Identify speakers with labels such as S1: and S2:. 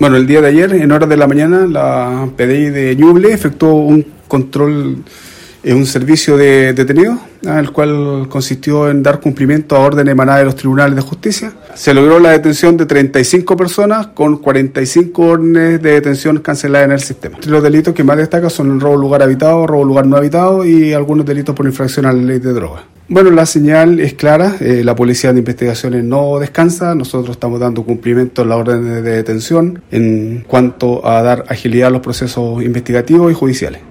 S1: Bueno, el día de ayer, en horas de la mañana, la PDI de Ñuble efectuó un control en un servicio de detenidos, el cual consistió en dar cumplimiento a órdenes emanadas de los tribunales de justicia. Se logró la detención de 35 personas con 45 órdenes de detención canceladas en el sistema. Los delitos que más destacan son el robo de lugar habitado, robo de lugar no habitado y algunos delitos por infracción a la ley de drogas. Bueno, la señal es clara, la Policía de Investigaciones no descansa, nosotros estamos dando cumplimiento a las órdenes de detención en cuanto a dar agilidad a los procesos investigativos y judiciales.